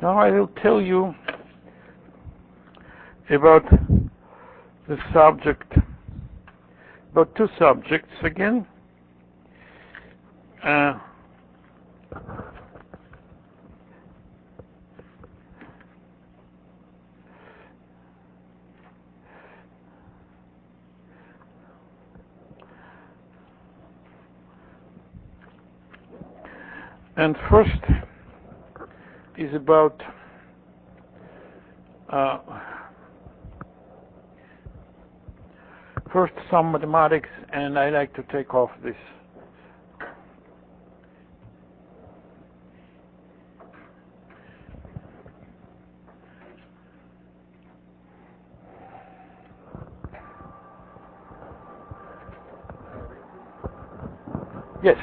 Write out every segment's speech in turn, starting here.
Now I will tell you about the subject, about two subjects again. And first is about first some mathematics, and I like to take off this. Yes.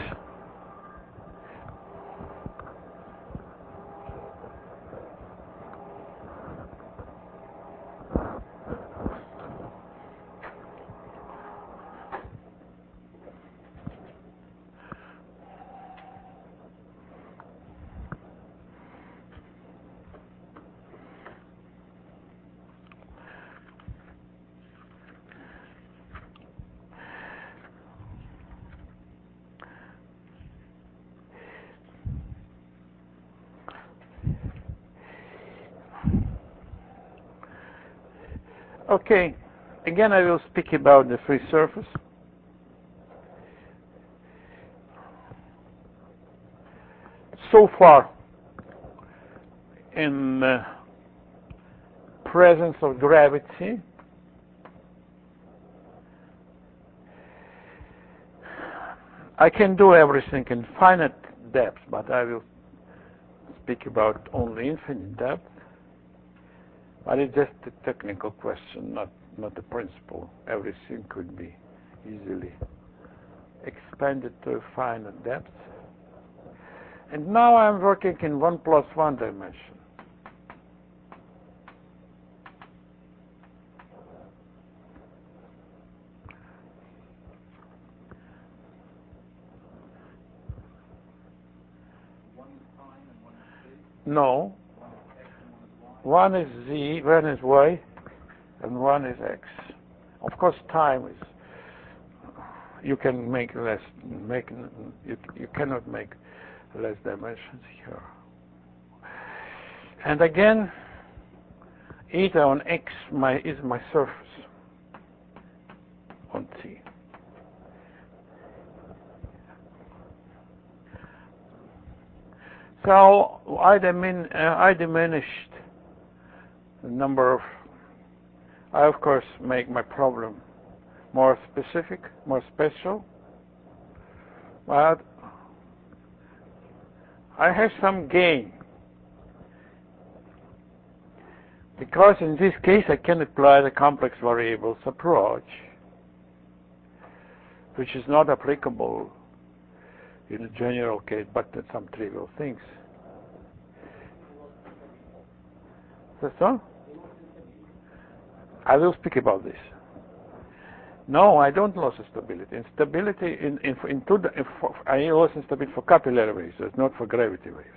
Okay, again I will speak about the free surface. So far, in the presence of gravity, I can do everything in finite depth, but I will speak about only infinite depth. But it's just a technical question, not a principle. Everything could be easily expanded to a finite depth. And now I'm working in 1 plus 1 dimension. One is time and one is space? No. One is x and one is y? One is z, one is y, and one is x. Of course, time is. You can make less. You cannot make less dimensions here. And again, eta on x is my surface on T. So I diminished the number of. I of course make my problem more specific, more special, but I have some gain, because in this case I can apply the complex variables approach, which is not applicable in a general case, but in some trivial things. So, I will speak about this. No, I don't lose stability. Instability I lose instability for capillary waves, it's not for gravity waves.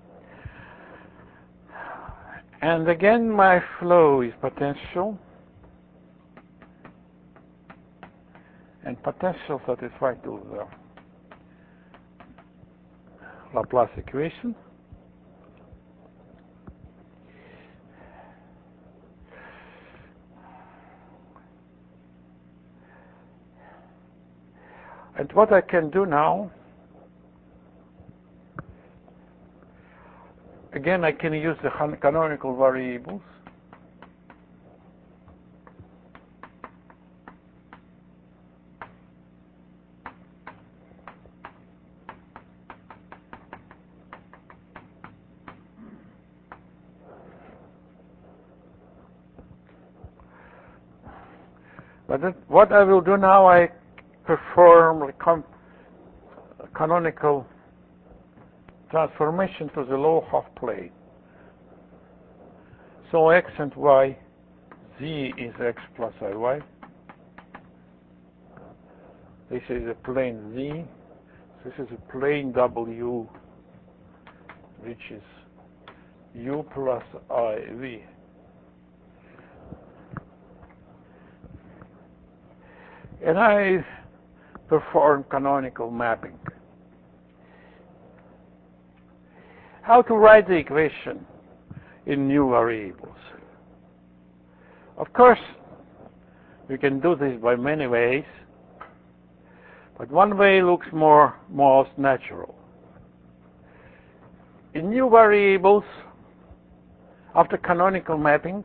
And again, my flow is potential, and potential satisfied to the Laplace equation. And what I can do now, again, I can use the canonical variables. But what I will do now, I perform a canonical transformation to the low half plane. So x and y, z is x plus iy. This is a plane z. This is a plane w, which is u plus iv. And I perform canonical mapping. How to write the equation in new variables? Of course, we can do this by many ways, but one way looks most natural. In new variables, after canonical mapping,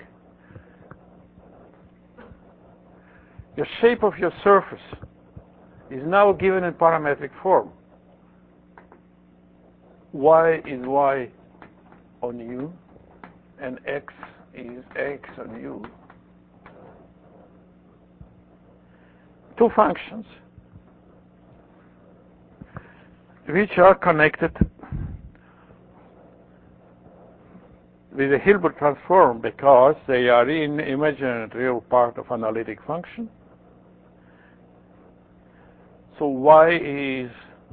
the shape of your surface is now given in parametric form. Y is y on u, and x is x on u. Two functions which are connected with a Hilbert transform because they are in imaginary and real part of analytic function. So y is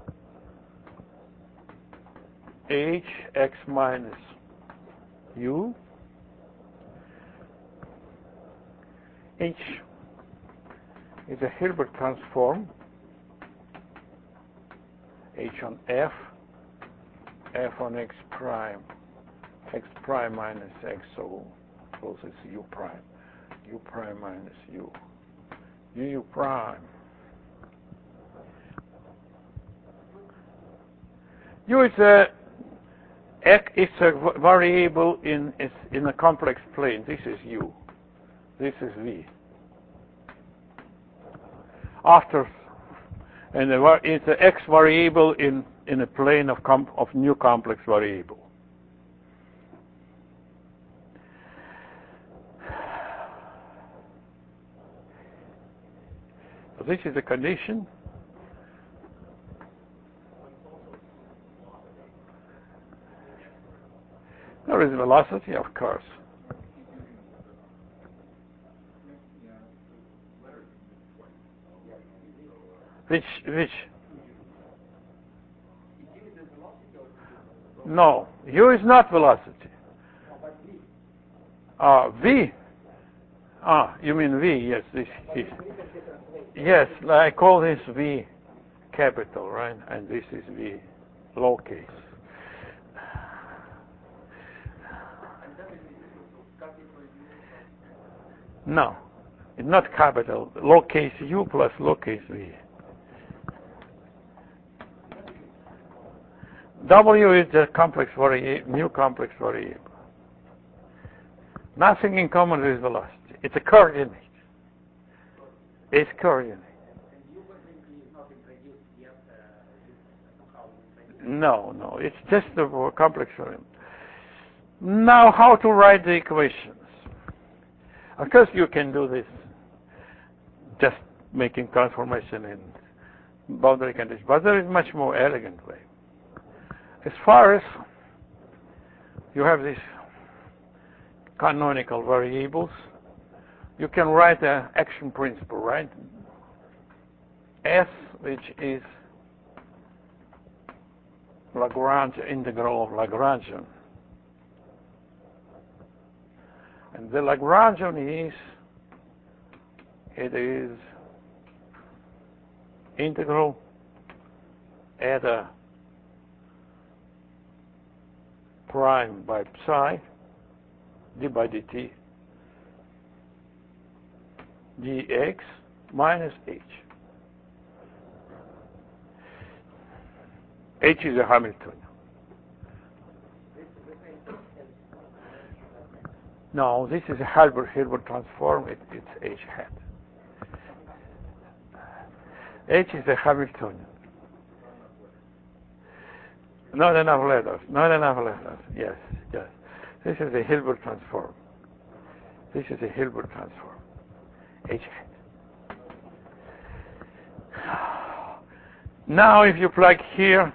h x minus u. H is a Hilbert transform, h on f on x prime minus x, so it's u prime minus u prime. U is a variable in a complex plane. This is u. This is v. And it's an x variable in a plane of new complex variable. So this is the condition. There is velocity, of course. Which? No, u is not velocity. V. You mean v? Yes, this. Yes, I call this v capital, right? And this is v lowercase. No, it's not capital. Lowercase u plus lowercase v. W is the new complex variable. Nothing in common with velocity. It's a coordinate. It's coordinate. No, it's just the complex variable. Now, how to write the equations? Of course, you can do this just making transformation in boundary conditions, but there is much more elegant way. As far as you have these canonical variables, you can write an action principle, right? S, which is Lagrange integral of Lagrangian. And the Lagrangian is integral at a prime by psi d by dt dx minus h. H is a Hamiltonian. No, this is a Hilbert transform. It's h hat. H is a Hamiltonian. Not enough letters. Yes. This is a Hilbert transform. H hat. Now if you plug here,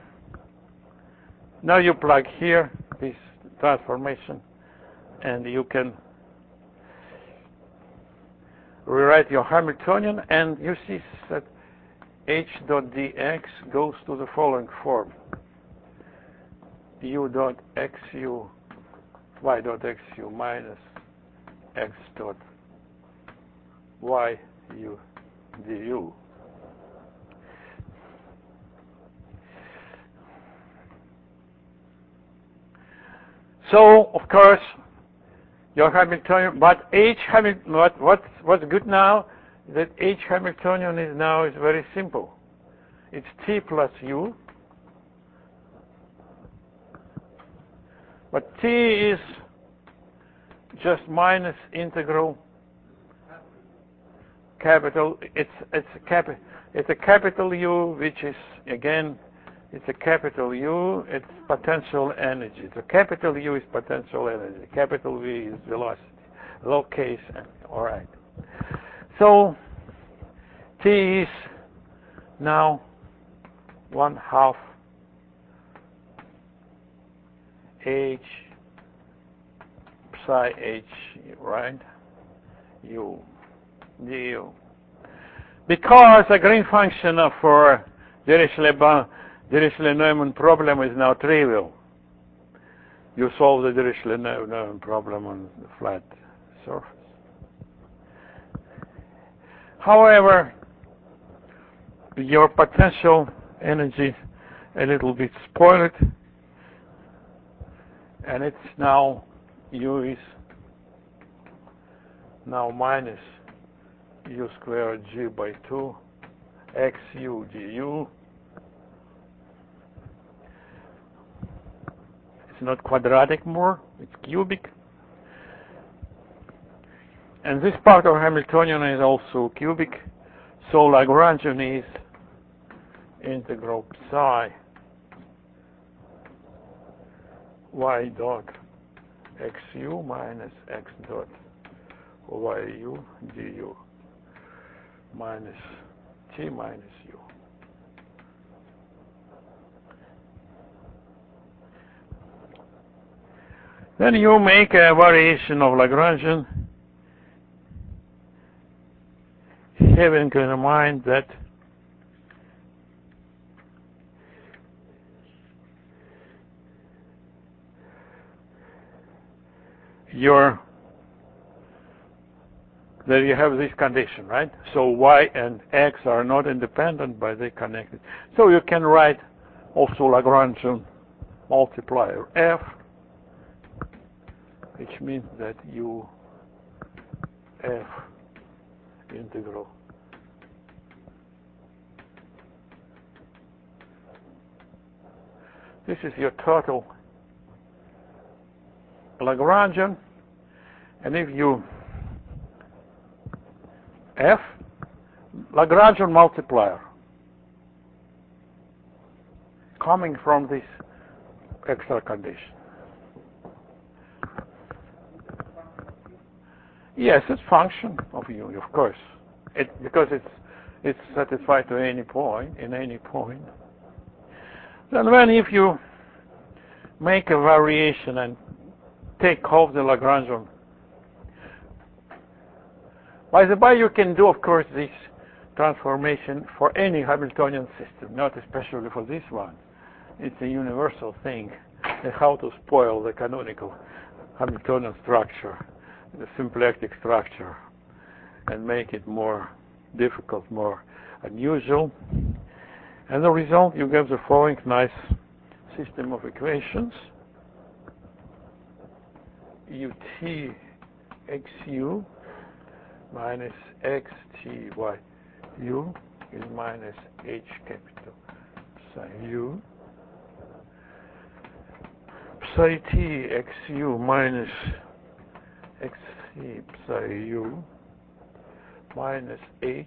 this transformation, and you can rewrite your Hamiltonian, and you see that h dot dx goes to the following form: u dot xu y dot xu minus x dot yu du. So, of course, your Hamiltonian, but what's good now is that H Hamiltonian is very simple. It's T plus U, but T is just minus integral capital. It's a capital U, which is again. It's a capital U, it's potential energy. The capital U is potential energy. Capital V is velocity. Lowercase n. All right. So T is now 1/2 H psi H, right? U du. Because a green function for Dirichlet-Neumann problem is now trivial. You solve the Dirichlet-Neumann problem on the flat surface. However, your potential energy a little bit spoiled, and it's now U is now minus U squared G by 2 xu du. It's not quadratic more, it's cubic. And this part of Hamiltonian is also cubic, so Lagrangian is integral psi y dot xu minus x dot yu du minus t minus u. Then you make a variation of Lagrangian, having in mind that you have this condition, right? So y and x are not independent, but they connected. So you can write also Lagrangian multiplier f, which means that u f integral this is your total Lagrangian, and if you f Lagrangian multiplier coming from this extra condition. Yes, it's function of u, of course. Because it's satisfied to any point, in any point. Then if you make a variation and take off the Lagrangian, by the way, you can do, of course, this transformation for any Hamiltonian system, not especially for this one. It's a universal thing, and how to spoil the canonical Hamiltonian structure, the symplectic structure, and make it more difficult, more unusual. And the result, you get the following nice system of equations. ut xu minus xty u is minus h capital psi u. Psi t xu minus xc psi u minus h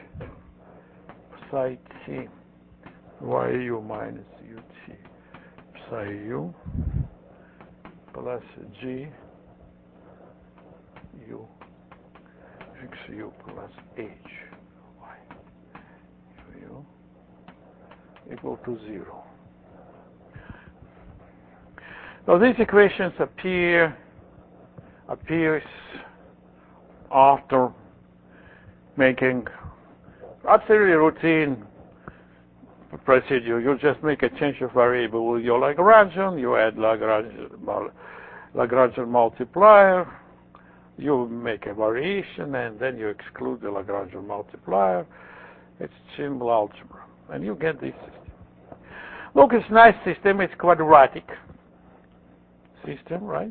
psi t yu minus ut psi u plus g u xu plus h y u equal to 0. Now these equations appears after making absolutely routine procedure. You just make a change of variable with your Lagrangian, you add Lagrangian Lagrangian multiplier, you make a variation, and then you exclude the Lagrangian multiplier. It's simple algebra, and you get this system. Look, it's a nice system. It's quadratic system, right?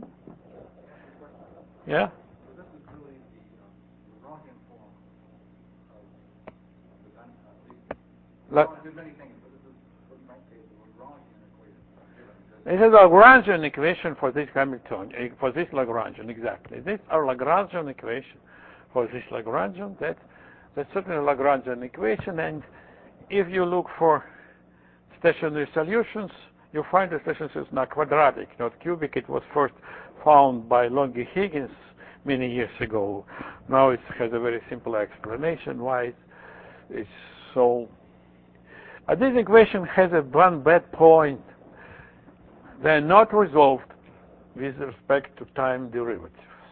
Yeah? So this is really the Lagrangian form of the Lagrangian. There's many things, but this is what you might say is the Lagrangian equation. This is a Lagrangian equation for this Hamiltonian, for this Lagrangian, exactly. This is our Lagrangian equation for this Lagrangian. That's certainly a Lagrangian equation, and if you look for stationary solutions, you find the stationary solution are quadratic, not cubic. It was first found by Longy-Higgins many years ago. Now it has a very simple explanation why it's so. This equation has one bad point. They're not resolved with respect to time derivatives.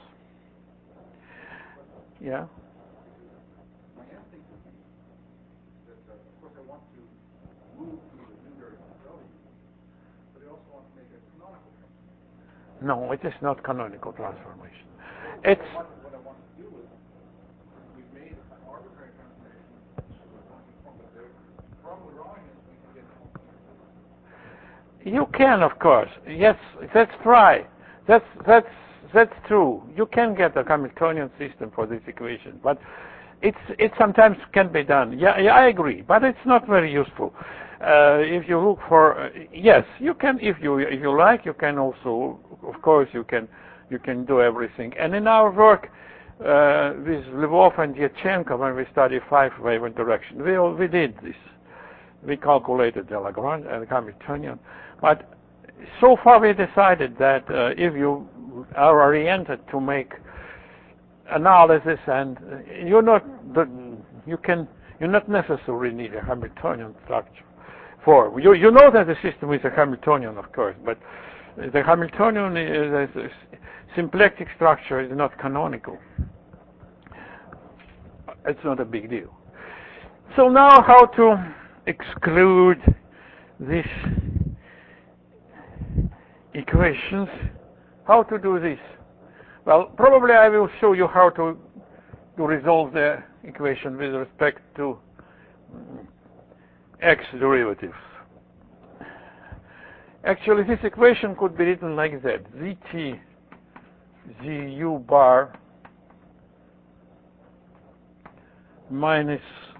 Yeah? My instinct would be that, of course, I want to move to the Newberry W, but I also want to make a canonical transformation. No, it is not canonical transformation. It's what I want to do is, we've made an arbitrary transformation to a Lagrangian form, but from Lagrangian we can get you can, of course. Yes, that's right. That's true. You can get a Hamiltonian system for this equation, but it sometimes can be done. Yeah, I agree, but it's not very useful. If you look for yes, you can. If you like, you can also. Of course, you can do everything. And in our work with Lvov and Yatchenko, when we studied 5-wave interaction, we did this. We calculated the Lagrange and Hamiltonian. But so far we decided that if you are oriented to make analysis and you not necessarily need a Hamiltonian structure form. You know that the system is a Hamiltonian, of course, but the Hamiltonian is a symplectic structure is not canonical. It's not a big deal. So now how to exclude these equations. How to do this? Well, probably I will show you how to resolve the equation with respect to x derivatives. Actually, this equation could be written like that. Zt zu bar minus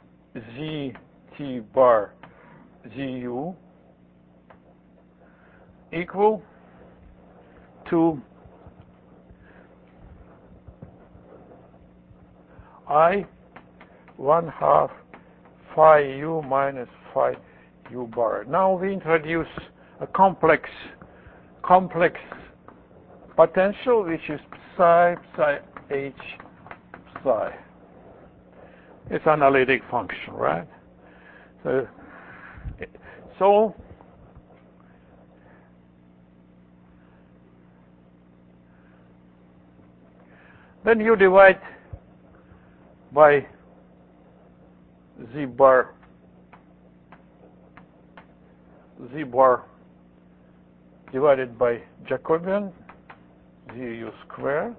zt bar zu equal to I 1/2 phi u minus phi u bar. Now we introduce a complex potential, which is psi h psi. It's an analytic function, right? So then you divide by z bar divided by Jacobian zu square,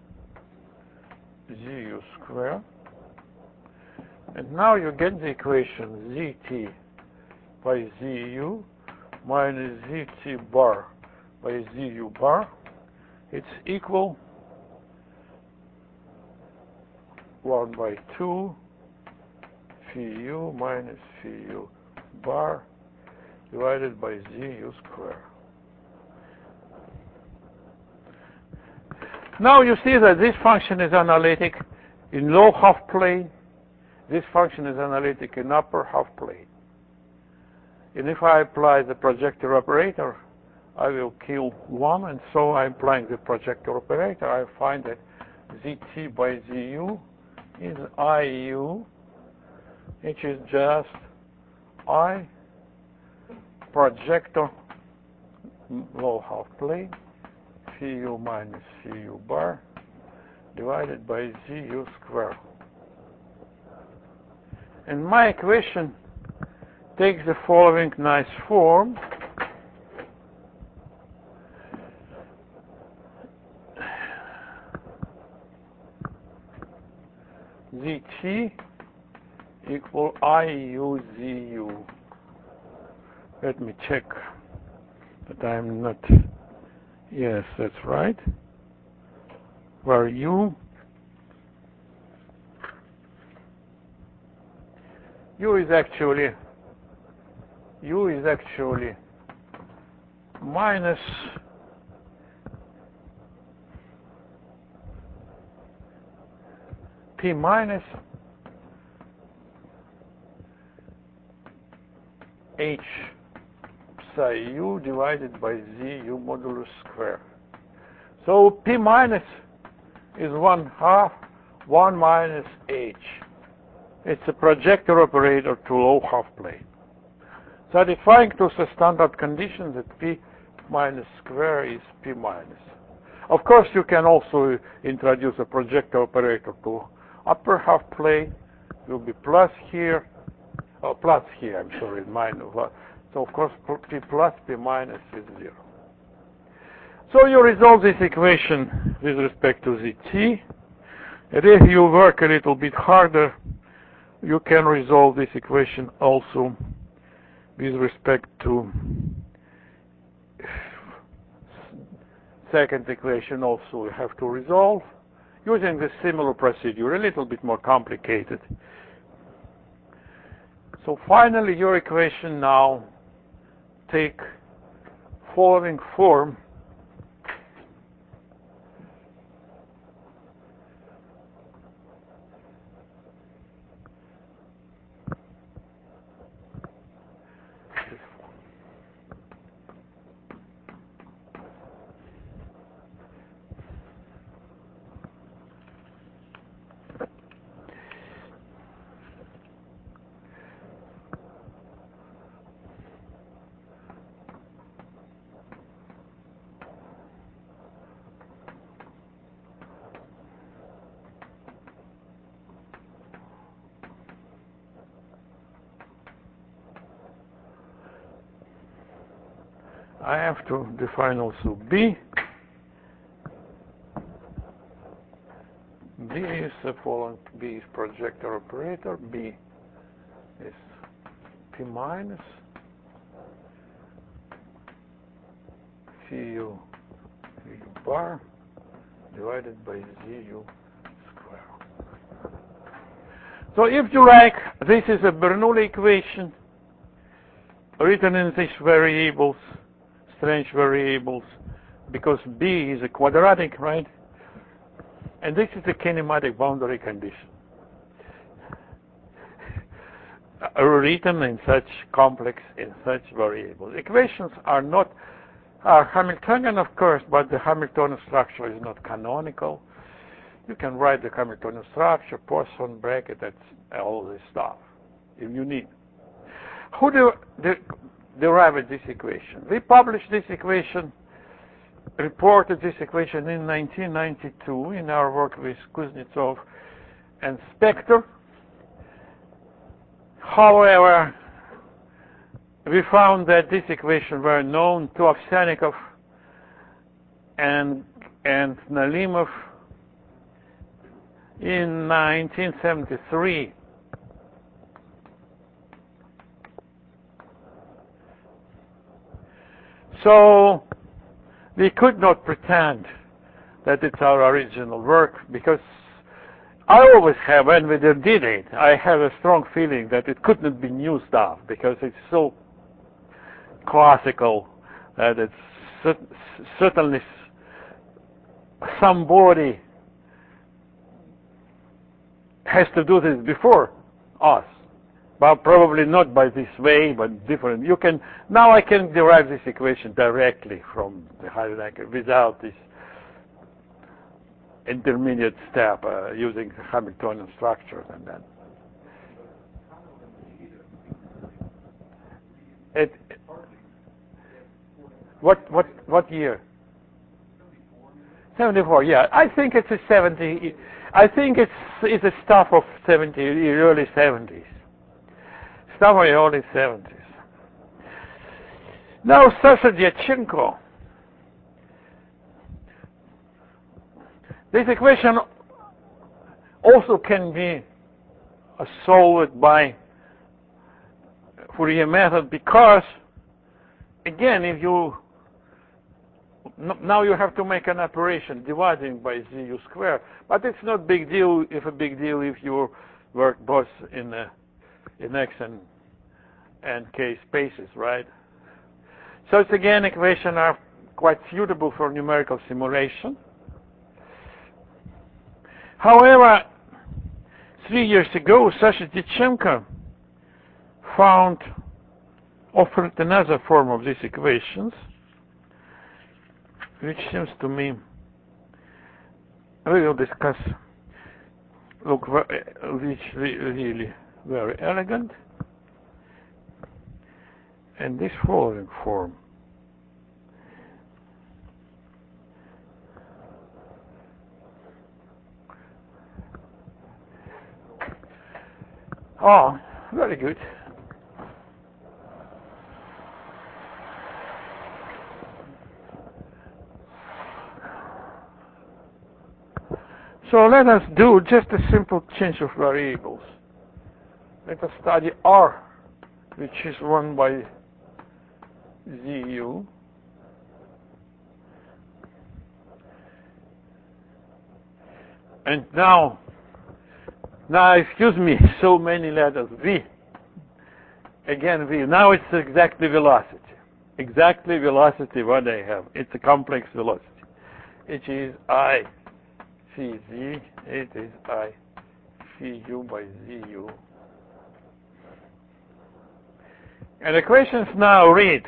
and now you get the equation zt by zu minus zt bar by zu bar. It's equal 1/2 phi u minus phi u bar divided by zu square. Now you see that this function is analytic in low half plane. This function is analytic in upper half plane. And if I apply the projector operator, I will kill 1, and so I'm applying the projector operator. I find that zt by zu is iu, which is just I projector low half plane phi u minus phi u bar divided by zu square. And my equation takes the following nice form. ZT equal IU ZU. Let me check that I'm not. Yes, that's right. Where U is actually minus P minus H psi U divided by ZU modulus square. So P minus is 1/2 1 minus H. It's a projector operator to low half plane. Satisfying to the standard condition that P minus square is P minus. Of course, you can also introduce a projector operator to upper half plane. It will be plus here, plus here, I'm sorry, minus. So of course, P plus, P minus is 0. So you resolve this equation with respect to ZT. And if you work a little bit harder, you can resolve this equation also with respect to second equation also you have to resolve using the similar procedure, a little bit more complicated. So finally your equation now take following form. I have to define also B. B is the following. B is projector operator. B is P minus CU bar divided by ZU square. So if you like, this is a Bernoulli equation written in these variables, strange variables, because B is a quadratic, right? And this is the kinematic boundary condition. Written in such complex, in such variables. Equations are not Hamiltonian, of course, but the Hamiltonian structure is not canonical. You can write the Hamiltonian structure, Poisson bracket, that's all this stuff, if you need. Who derived this equation? We published this equation, reported this equation in 1992 in our work with Kuznetsov and Spector. However, we found that this equation were known to Ovsyannikov and Nalimov in 1973. So we could not pretend that it's our original work, because I always have, when we did it, I have a strong feeling that it couldn't be new stuff, because it's so classical that it's certainly somebody has to do this before us. Well, probably not by this way, but different. Now I can derive this equation directly from the Heisenberg without this intermediate step using the Hamiltonian structures and then. What year? 74. Yeah, I think it's a 70. I think it's a stuff of early 70s. Stuff of the early 70s. Now, Sasha Dyachenko. This equation also can be solved by Fourier method, because again, if you now you have to make an operation dividing by ZU squared, but it's not big deal if you work both in X and K spaces, right? So it's again, equations are quite suitable for numerical simulation. However, 3 years ago, Sasha Tichenko offered another form of these equations, which seems to me, we will discuss, which really very elegant, and this following form. Oh, very good. So let us do just a simple change of variables. Let us study R, which is 1 by ZU. And now, excuse me, so many letters, V. Again, V. Now it's exactly velocity. Exactly velocity what I have. It's a complex velocity. It is I phi Z. It is I phi U by ZU. And equations now read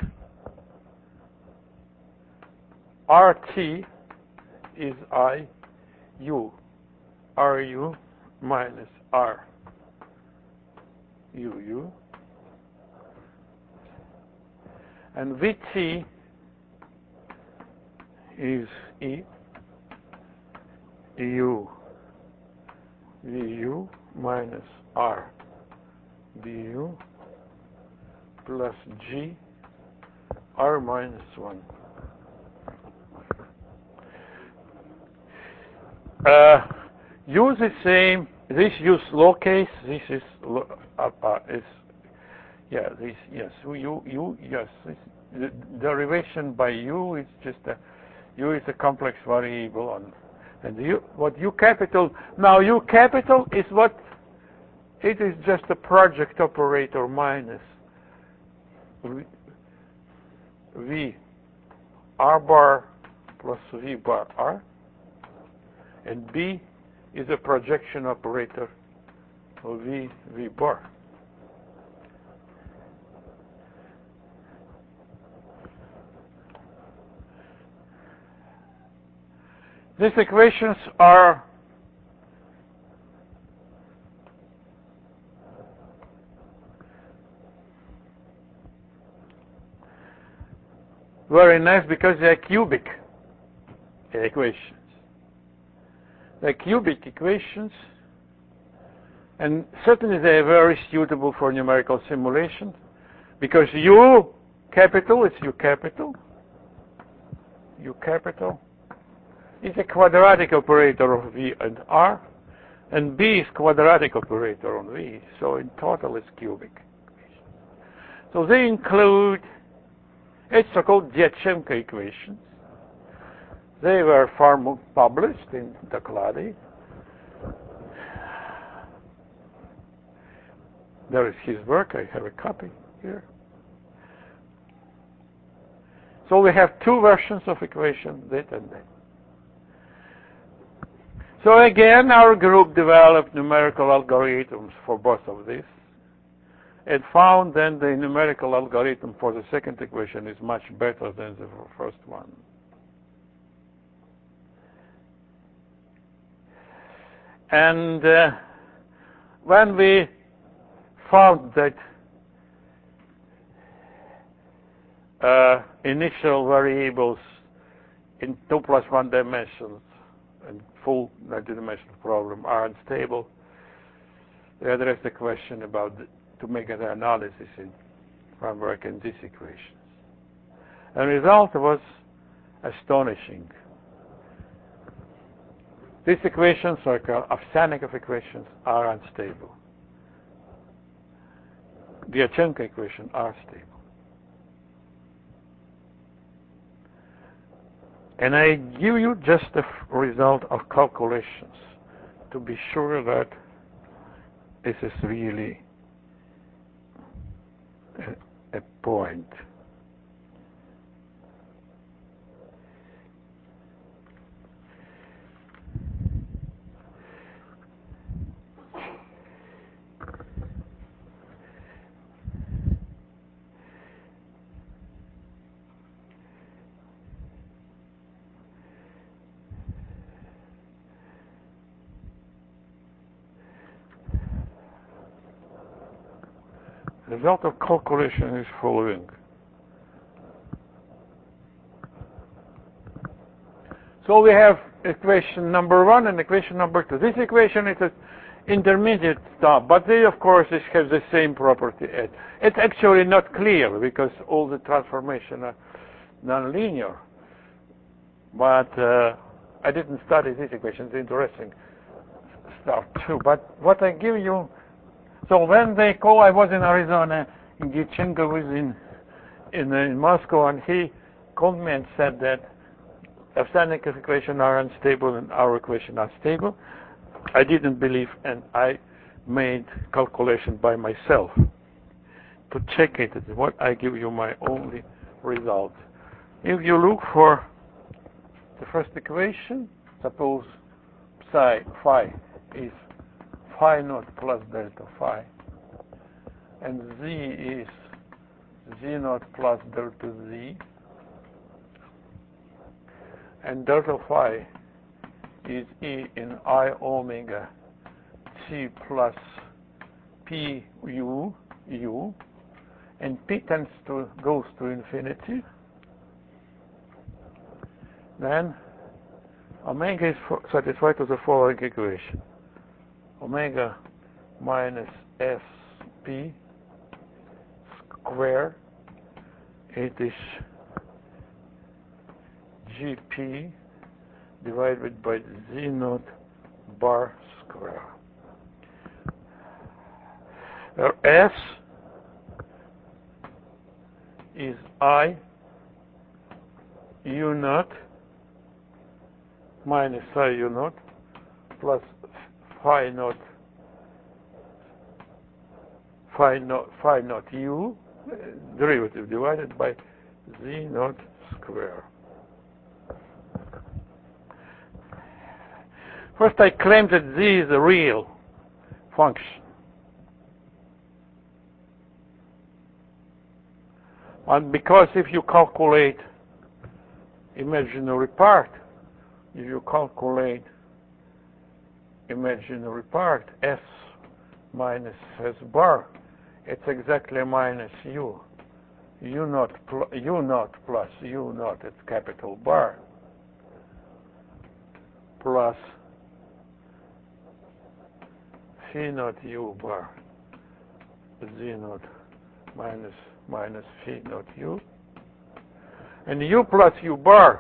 RT is I U. RU minus R UU, and VT is E U VU minus R DU plus G R minus 1. Use the same. This use lowercase. This is this yes. U yes. This, the derivation by U is just U is a complex variable, and what U capital. Now U capital is what it is, just a project operator minus V R bar plus V bar R, and B is a projection operator of V bar. These equations are very nice because they are cubic equations. They're cubic equations, and certainly they are very suitable for numerical simulation, because U capital is U capital. U capital is a quadratic operator of V and R, and B is quadratic operator on V, so in total it's cubic. So they include, it's so-called Dyatlov equations. They were published in Doklady. There is his work. I have a copy here. So we have two versions of equation, that and that. So again, our group developed numerical algorithms for both of these, and found then the numerical algorithm for the second equation is much better than the first one. And when we found that initial variables in 2 plus 1 dimensions and full 90-dimensional problem are unstable, we addressed the question about to make an analysis from working these equations. And the result was astonishing. These equations, so-called Ovsyannikov equations, are unstable. Dyachenko equations are stable. And I give you just the result of calculations to be sure that this is really a point. The result of calculation is following. So we have equation number 1 and equation number 2. This equation is an intermediate stuff, but they, of course, have the same property. It's actually not clear because all the transformations are nonlinear. But I didn't study these equations. It's interesting stuff too. But what I give you. So when they call, I was in Arizona, and Dyachenko was in Moscow, and he called me and said that Ovsyannikov equations are unstable and our equations are stable. I didn't believe, and I made calculation by myself to check it. What I give you my only result. If you look for the first equation, suppose phi is phi naught plus delta phi, and z is z naught plus delta z, and delta phi is e in I omega t plus p u, and p goes to infinity, then omega is satisfied to the following equation. Omega minus sp squared, it is gp divided by z naught bar square. Where s is I u naught minus I u naught plus phi naught u derivative divided by z naught square. First, I claim that z is a real function. And because if you calculate imaginary part, imaginary part, s minus s bar, it's exactly minus u naught plus u naught, it's capital bar, plus phi naught u bar, z naught minus phi naught u, and u plus u bar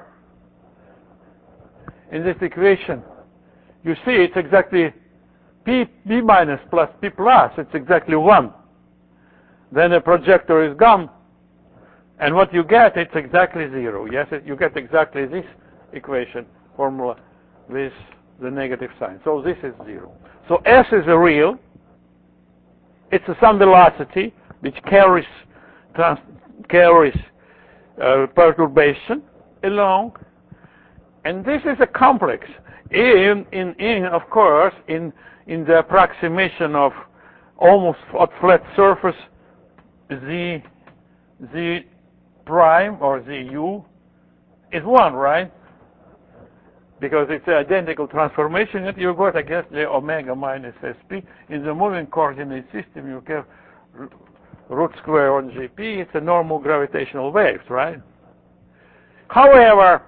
in this equation, you see it's exactly p minus plus p plus, it's exactly 1. Then the projector is gone, and what you get, it's exactly 0. Yes, you get exactly this equation formula with the negative sign. So this is 0. So S is a real. It's some velocity which carries perturbation along, and this is a complex. Of course, in the approximation of almost flat surface, z prime or zu is 1, right? Because it's an identical transformation that you got, I guess, the omega minus sp. In the moving coordinate system, you have root square on gp. It's a normal gravitational waves, right? However,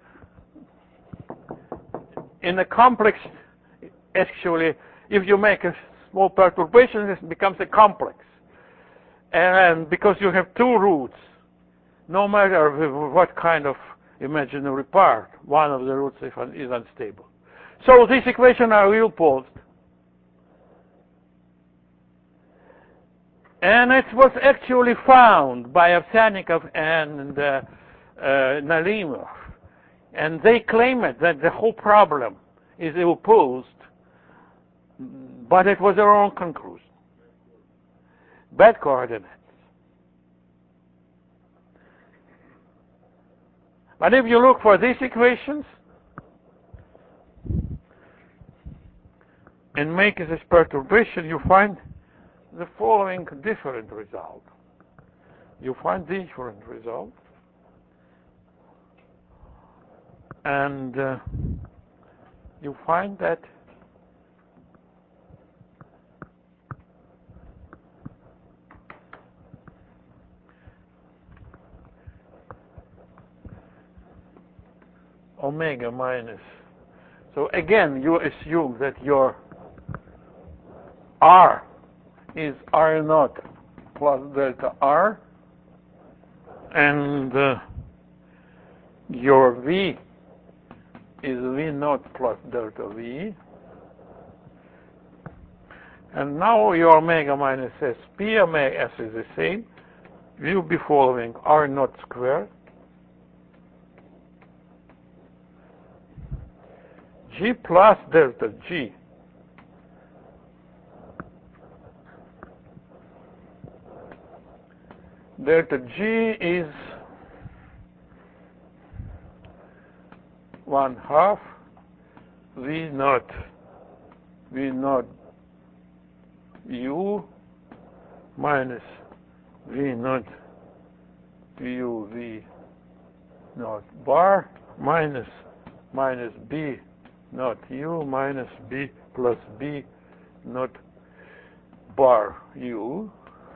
in a complex, actually, if you make a small perturbation, this becomes a complex. And because you have two roots, no matter what kind of imaginary part, one of the roots is unstable. So these equations are real posed. And it was actually found by Ovsyannikov and Nalimov. And they claim it, that the whole problem is ill-posed, but it was a wrong conclusion. Bad coordinates. But if you look for these equations and make this perturbation, you find the following different result. You find different result. And you find that omega minus. So again, you assume that your R is R naught plus delta R, and your V is V naught plus delta V. And now your omega minus SP, omega S is the same, will be following R naught squared G plus delta G delta G is 1/2 V naught U minus V naught U V naught bar minus B naught U minus B plus B naught bar U.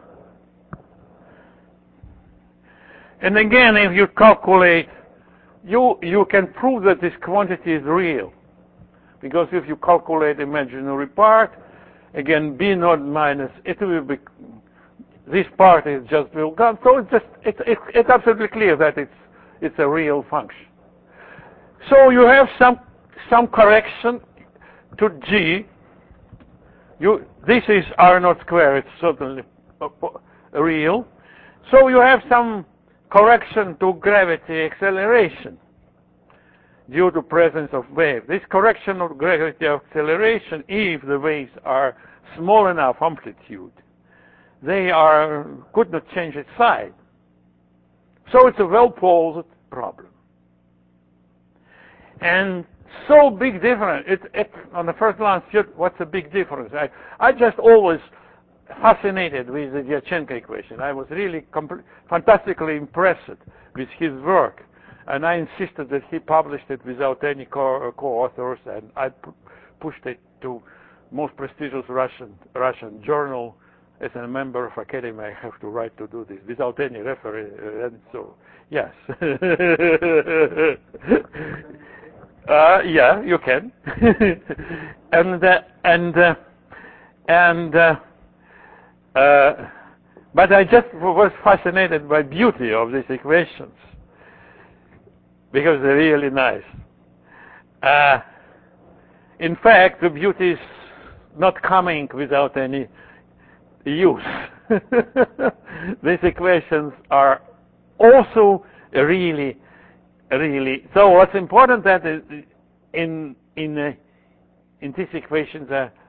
And again, if you calculate, you can prove that this quantity is real, because if you calculate imaginary part, again B naught minus, it will be, this part is just will gone. So it's absolutely clear that it's a real function. So you have some correction to G. This is R naught squared. It's certainly real. So you have some correction to gravity acceleration due to presence of wave. This correction of gravity acceleration, if the waves are small enough amplitude, they could not change its sign. So it's a well-posed problem. And so big difference. On the first glance, what's the big difference? I just always fascinated with the Dyachtchenko equation. I was really fantastically impressed with his work, and I insisted that he published it without any co-authors, and I pushed it to most prestigious Russian journal. As a member of academy, I have to write to do this without any reference, and so yes. Yeah, you can. But I just was fascinated by beauty of these equations because they're really nice. In fact, the beauty is not coming without any use. These equations are also really. So what's important that in these equations,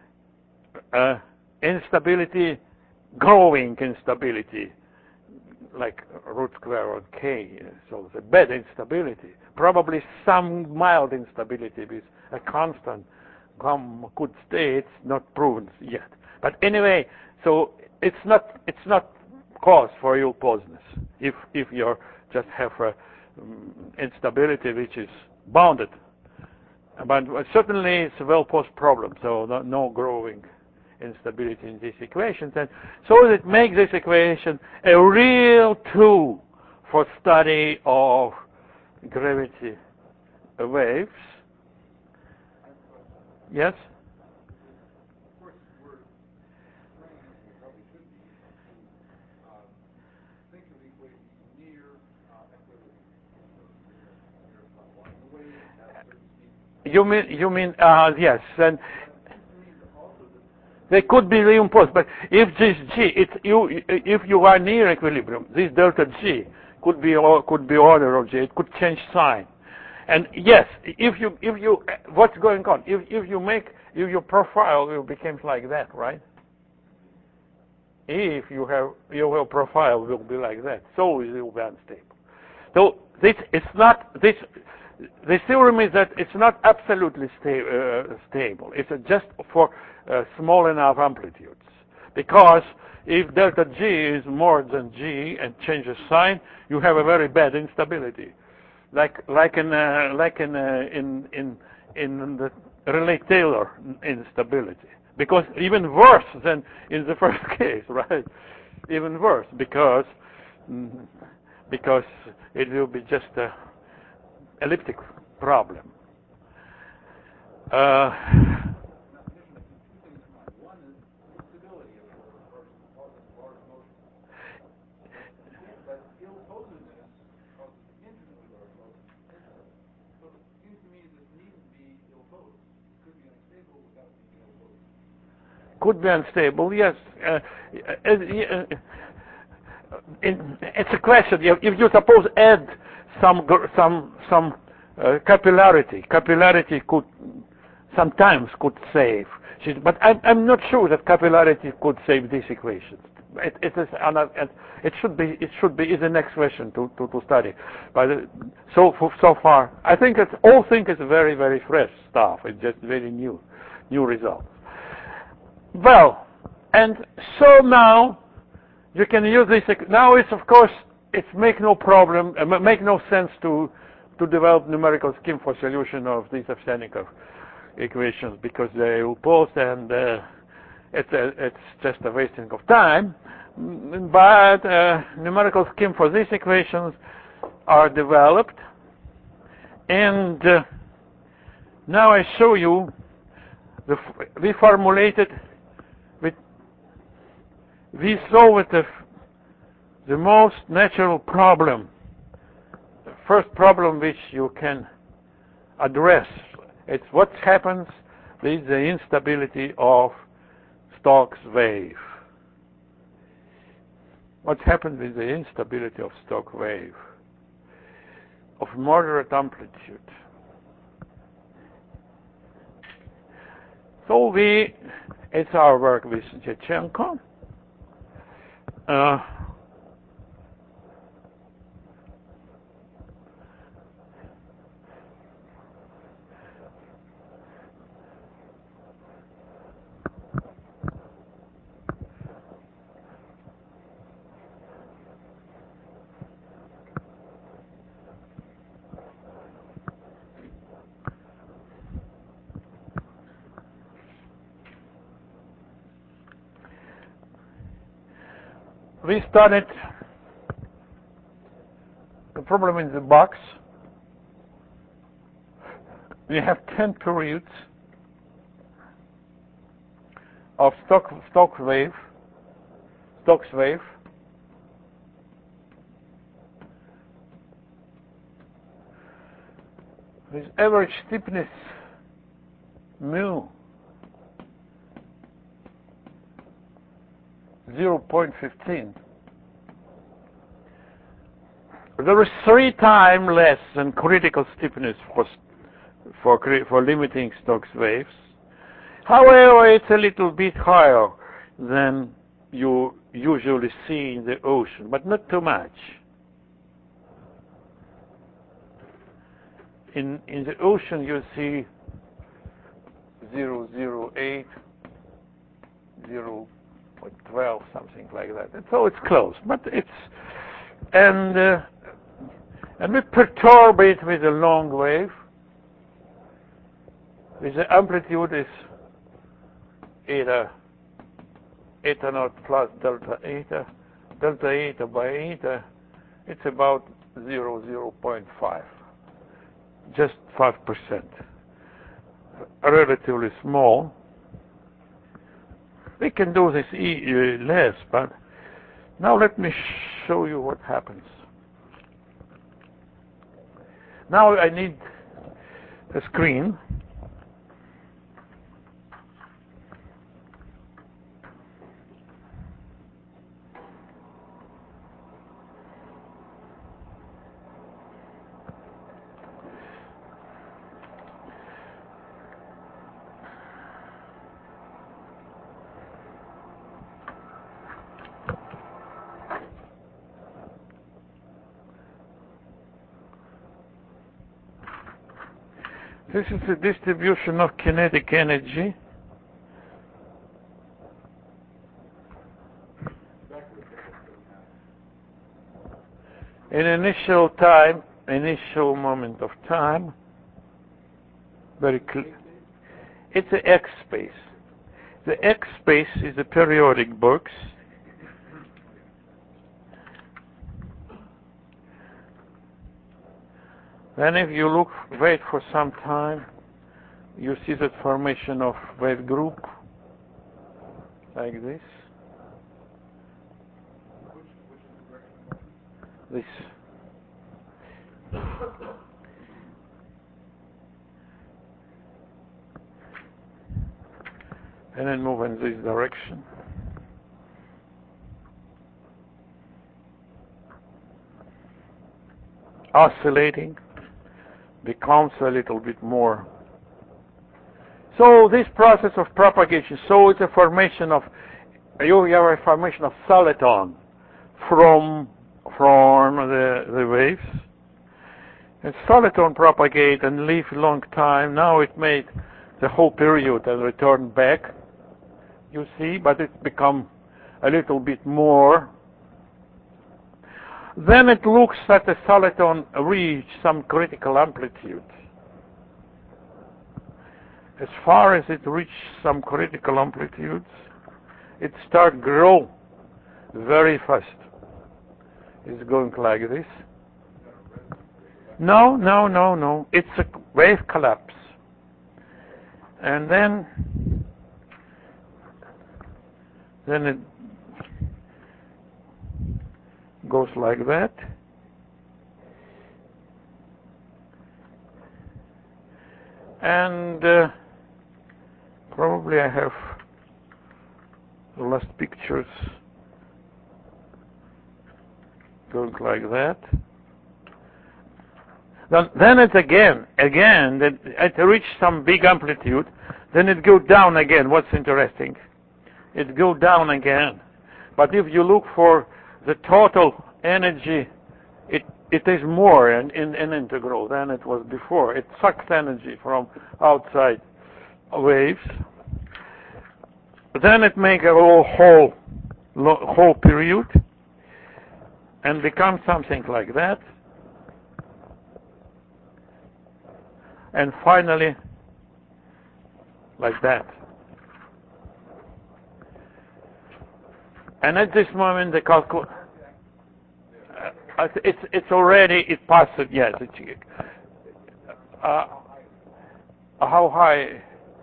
instability, growing instability, like root square on K, so the bad instability, probably some mild instability with a constant good state, not proven yet. But anyway, so it's not cause for ill-posedness if you just have a instability which is bounded. But certainly it's a well-posed problem, so no growing instability in these equations. And so it makes this equation a real tool for study of gravity waves. Yes? Of course, we're trained, and we probably should be, to think of the equation near equilibrium, near flat line. The wave has certain speed. You mean yes, and they could be reimposed. But if this G, if you are near equilibrium, this delta G could be order of G. It could change sign. And yes, if you what's going on? If your profile becomes like that, right? If your profile will be like that, so it will be unstable. So the theorem is that it's not absolutely stable. It's just for small enough amplitudes. Because if delta G is more than G and changes sign, you have a very bad instability, like in the Rayleigh-Taylor instability. Because even worse than in the first case, right? Even worse because it will be just a elliptic problem. Could be unstable, yes. It's a question. If you suppose add some capillarity could sometimes save. But I'm not sure that capillarity could save these equations. It should be the next question to study. But so far, I think it's very, very fresh stuff. It's just very new results. Well, and so now you can use this. Now it's of course make no sense to develop numerical scheme for solution of these Ovsyannikov equations because they are opposed and it's just a wasting of time. But numerical scheme for these equations are developed, and now I show you we solved the most natural problem, the first problem which you can address. It's what happens with the instability of Stokes wave. What happens with the instability of Stokes wave of moderate amplitude? So it's our work with Yatchenko. We started the problem in the box. We have 10 periods of Stokes wave, with average steepness mu 0.15. There is 3 times less than critical steepness for limiting Stokes waves. However, it's a little bit higher than you usually see in the ocean, but not too much. In the ocean, you see 0.08, 0.12, something like that. And so it's close, but and we perturb it with a long wave. With the amplitude is eta naught plus delta eta by eta. It's about 0.5, just 5%, relatively small. We can do this less, but now let me show you what happens. Now I need a screen. This is the distribution of kinetic energy. In initial time, initial moment of time, very clear. It's the X space. The X space is a periodic box. Then if you wait for some time, you see the formation of wave group, like this. This. And then move in this direction. Oscillating, becomes a little bit more. So this process of propagation, so it's a formation of, you have a formation of soliton from the waves. And soliton propagate and live long time. Now it made the whole period and return back, you see, but it become a little bit more. Then it looks that the soliton reach some critical amplitude. As far as it reach some critical amplitudes, it start grow very fast. It's going like this. No. It's a wave collapse. And then it goes like that. And probably I have the last pictures going like that. Then it again, it reached some big amplitude, then it go down again. What's interesting? It go down again. But if you look for the total energy, it is more in integral than it was before. It sucks energy from outside waves. Then it make a whole period and becomes something like that. And finally, like that. And at this moment, the it's already, it passed, yes. How high?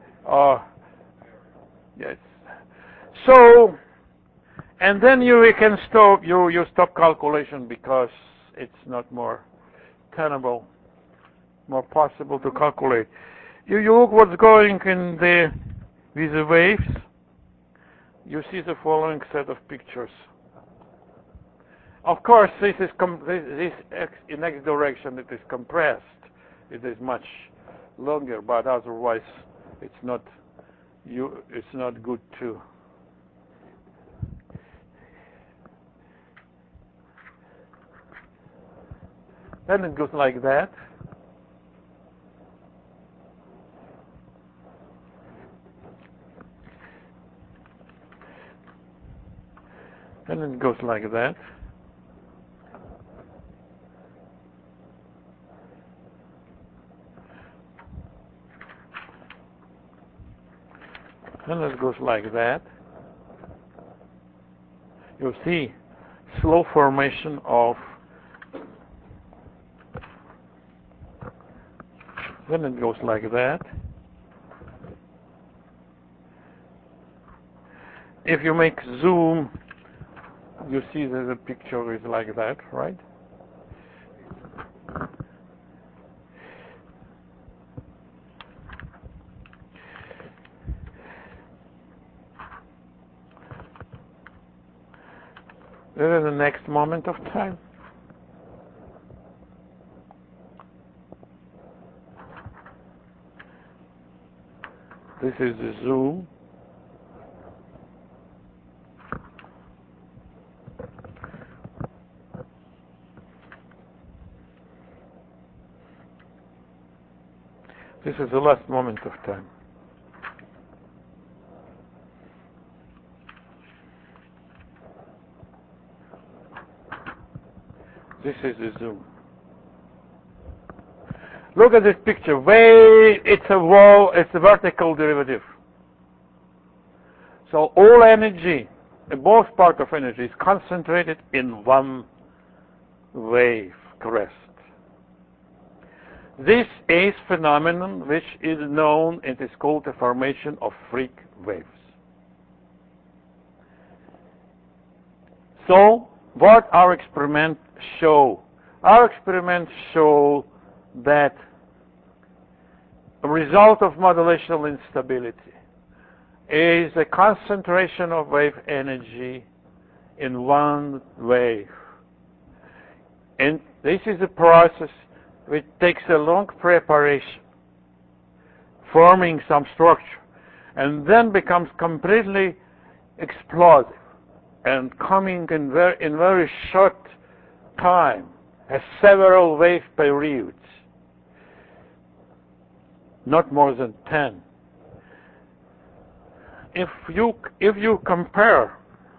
Yes. So, and then you can stop, you stop calculation because it's not more tenable, more possible to calculate. You look what's going in with the waves. You see the following set of pictures. Of course, this is in X direction. It is compressed. It is much longer, but otherwise, it's not good to. Then it goes like that. And it goes like that. And it goes like that. You see slow formation of. Then it goes like that. If you make zoom, you see that the picture is like that, right? This is the next moment of time. This is the zoom. This is the last moment of time. This is the zoom. Look at this picture. It's a wall, it's a vertical derivative. So all energy, both part of energy, is concentrated in one wave crest. This is phenomenon which is known, it is called the formation of freak waves. So, what our experiments show? Our experiments show that a result of modulational instability is a concentration of wave energy in one wave. And this is a process which takes a long preparation, forming some structure, and then becomes completely explosive and coming in very short time, has several wave periods, not more than 10. If you compare,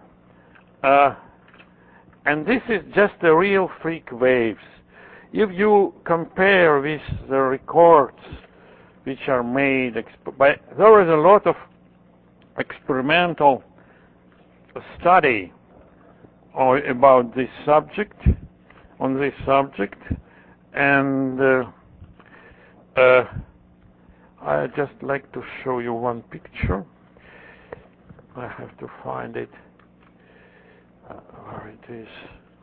and this is just the real freak waves, if you compare with the records which are made, there is a lot of experimental study about this subject, and I just like to show you one picture. I have to find it. Where it is.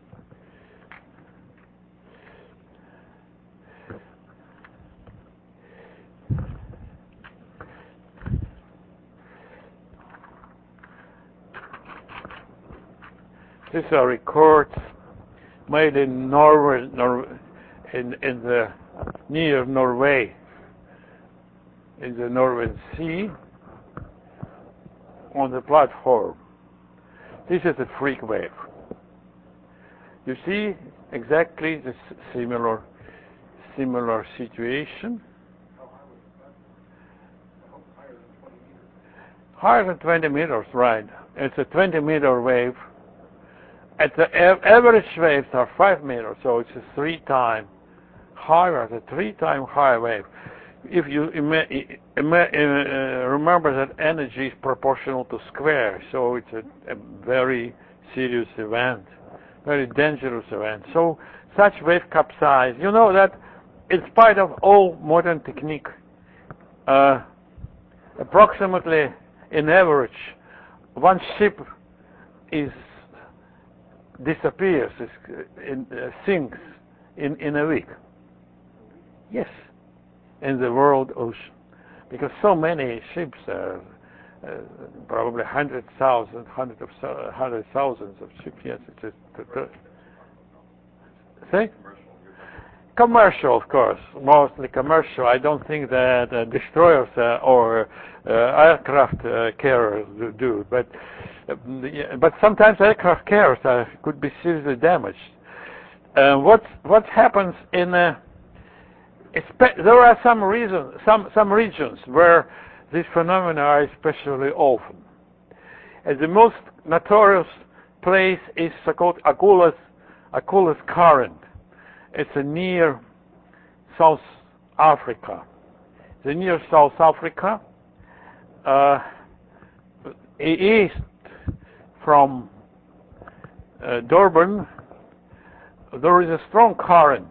These are records made in Norway, in the near Norway, in the Northern Sea, on the platform. This is a freak wave. You see exactly the similar situation. Higher than 20 meters, right. It's a 20-meter wave. At the average waves are 5 meters, so it's a 3-time higher, the 3-time higher wave. If you remember that energy is proportional to square, so it's a very serious event, very dangerous event. So such wave capsize, you know that in spite of all modern technique, approximately in average, one ship disappears, sinks in a week. Yes, in the world ocean, because so many ships, probably hundreds of thousands of ships. Yes, it's say commercial, of course, mostly commercial. I don't think that destroyers or aircraft carriers do, but sometimes aircraft carriers could be seriously damaged. What happens in there are some regions where these phenomena are especially often. And the most notorious place is so-called Agulhas Current. It's near South Africa. Near South Africa, east from Durban, there is a strong current.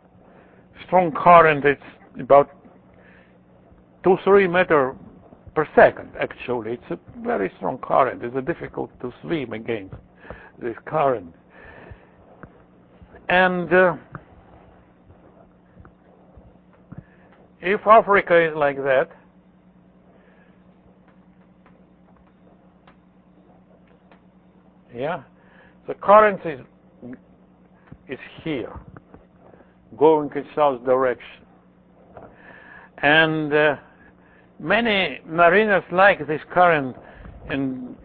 It's about 2-3 meters per second, actually. It's a very strong current. It's difficult to swim against this current. And if Africa is like that, yeah, the current is here, going in south direction. And many mariners like this current and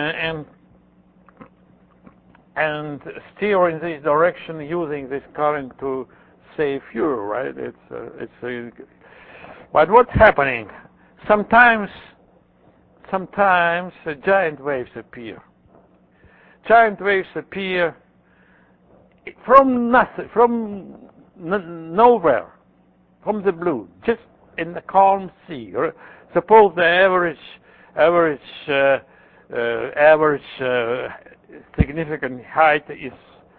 steer in this direction using this current to save fuel, right? But what's happening? Sometimes giant waves appear. Giant waves appear from nothing, from nowhere, from the blue, just in the calm sea. Suppose the average significant height is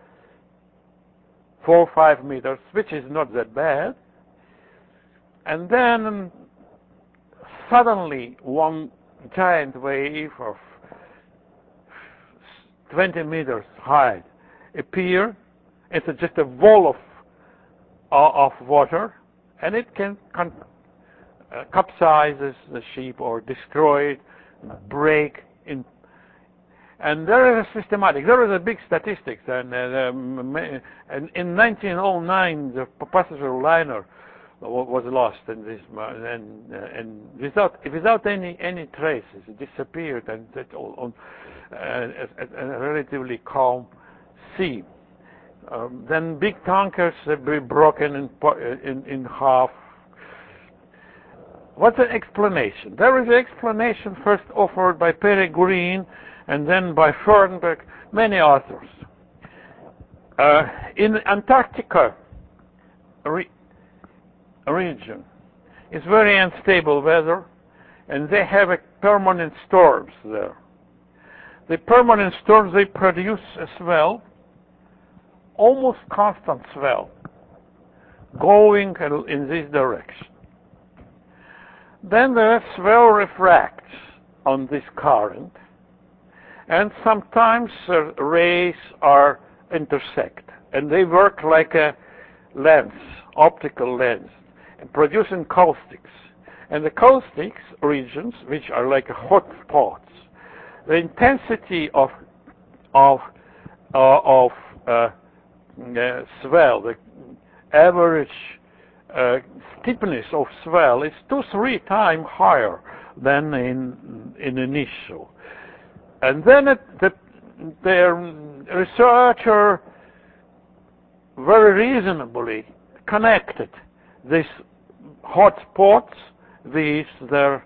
4 or 5 meters, which is not that bad. And then suddenly one giant wave of 20 meters high appear. It's just a wall of water, and it can capsizes the ship or destroy it, break in. And there is a big statistics, and in 1909 the passenger liner was lost in this, and without any traces, it disappeared, and that on a relatively calm sea. Then big tankers be broken in half. What's the explanation? There is an explanation first offered by Peregrine and then by Fernberg, many authors. In Antarctica region, it's very unstable weather, and they have permanent storms there. The permanent storms, they produce a swell, almost constant swell, going in this direction. Then the swell refracts on this current, and sometimes rays are intersect, and they work like a lens, optical lens, and producing caustics. And the caustics regions, which are like hot spots, the intensity of swell, the average steepness of swell is 2-3 times higher than in initial. And then the researcher very reasonably connected these hot spots with their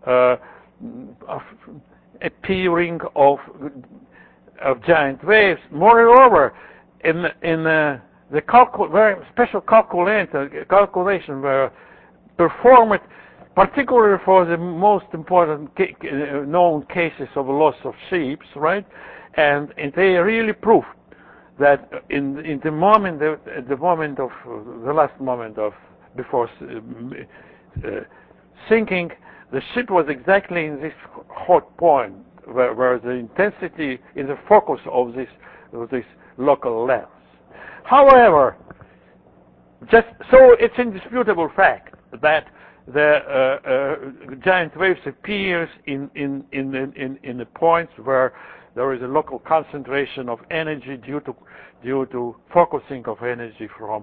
appearing of giant waves. Moreover, in the very special calculation were performed, particularly for the most important known cases of loss of ships, right? And they really proved that in the last moment of before sinking, the ship was exactly in this hot point where the intensity is the focus of this local lens. However, just so it's indisputable fact that the giant waves appears in the points where there is a local concentration of energy due to focusing of energy from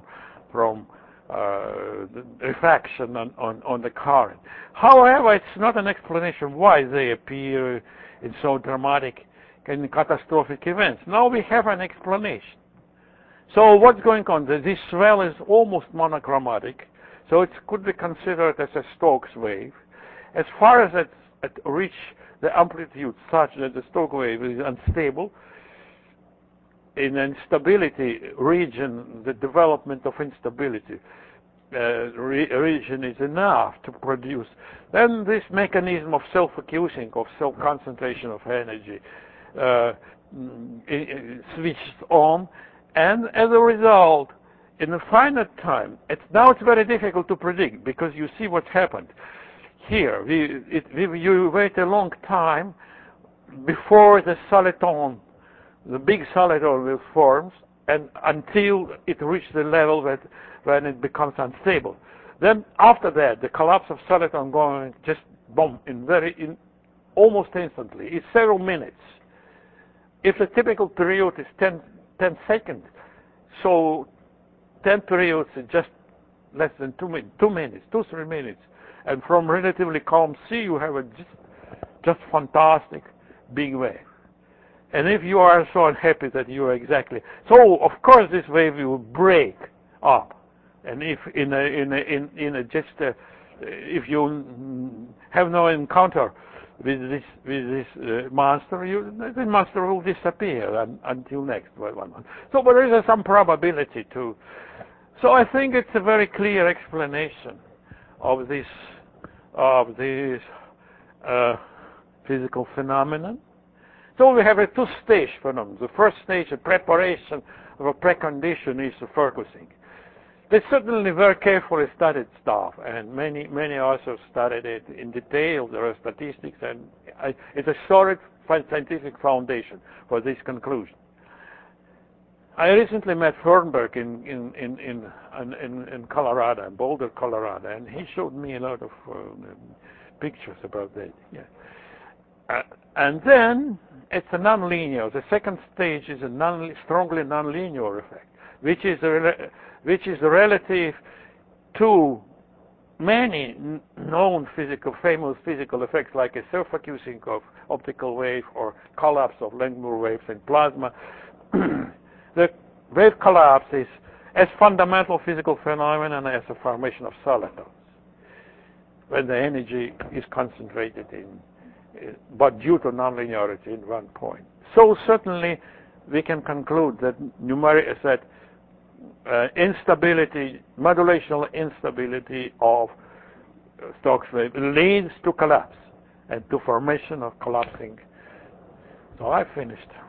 the refraction on the current. However, it's not an explanation why they appear in so dramatic and catastrophic events. Now we have an explanation. So what's going on? This swell is almost monochromatic, so it could be considered as a Stokes wave. As far as it reach the amplitude such that the Stokes wave is unstable, in instability region, the development of instability region is enough to produce. Then this mechanism of self-accusing, of self-concentration of energy switches on, and as a result, in a finite time, it's very difficult to predict, because you see what happened. Here, you wait a long time before the soliton, the big soliton will form, and until it reaches the level when it becomes unstable. Then after that, the collapse of soliton going just boom, almost instantly. It's several minutes. If the typical period is 10 seconds, so 10 periods is just less than 2 minutes, 2-3 minutes. And from relatively calm sea, you have a just fantastic big wave. And if you are so unhappy that you are exactly so, of course this wave will break up. And if in a just if you have no encounter with this monster, the monster will disappear until next 1 month. So, but there is some probability too. So I think it's a very clear explanation of this physical phenomenon. So we have a two-stage phenomenon. The first stage, a preparation of a precondition, is the focusing. They certainly very carefully studied stuff, and many authors studied it in detail. There are statistics, and it's a solid scientific foundation for this conclusion. I recently met Fernberg in Colorado, in Boulder, Colorado, and he showed me a lot of pictures about that. Yeah. And then it's a nonlinear. The second stage is a strongly nonlinear effect, which is relative to many known famous physical effects, like a self-focusing of optical wave or collapse of Langmuir waves in plasma. The wave collapse is as fundamental physical phenomenon as the formation of solitons, when the energy is concentrated but due to nonlinearity in one point. So certainly we can conclude that instability, modulational instability of Stokes wave leads to collapse and to formation of collapsing. So I finished.